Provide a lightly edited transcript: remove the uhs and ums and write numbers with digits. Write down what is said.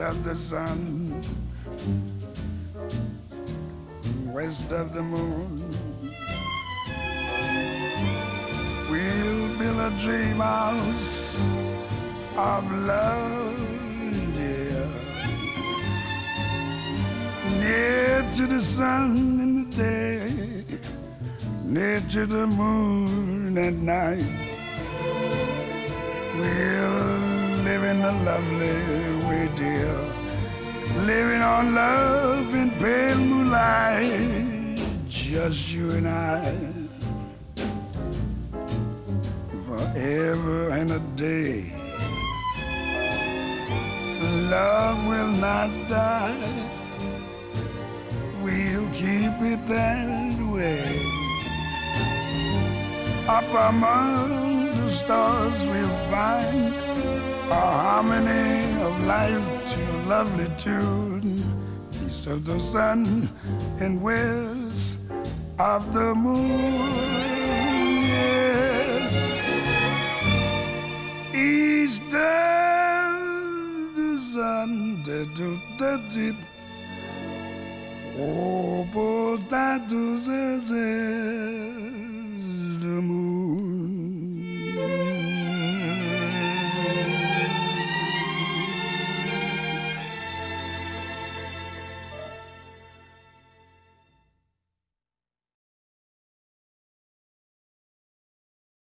of the sun, west of the moon. We'll build a dream house of love, dear, near to the sun in the day, near to the moon at night. We'll live in a lovely way, dear, living on love in pale moonlight, just you and I, forever and a day. Love will not die, we'll keep it that way. Up among the stars we'll find a harmony of life to a lovely tune, east of the sun and west of the moon. Yes, east of the sun, da do da dip, oh, bo da do ze.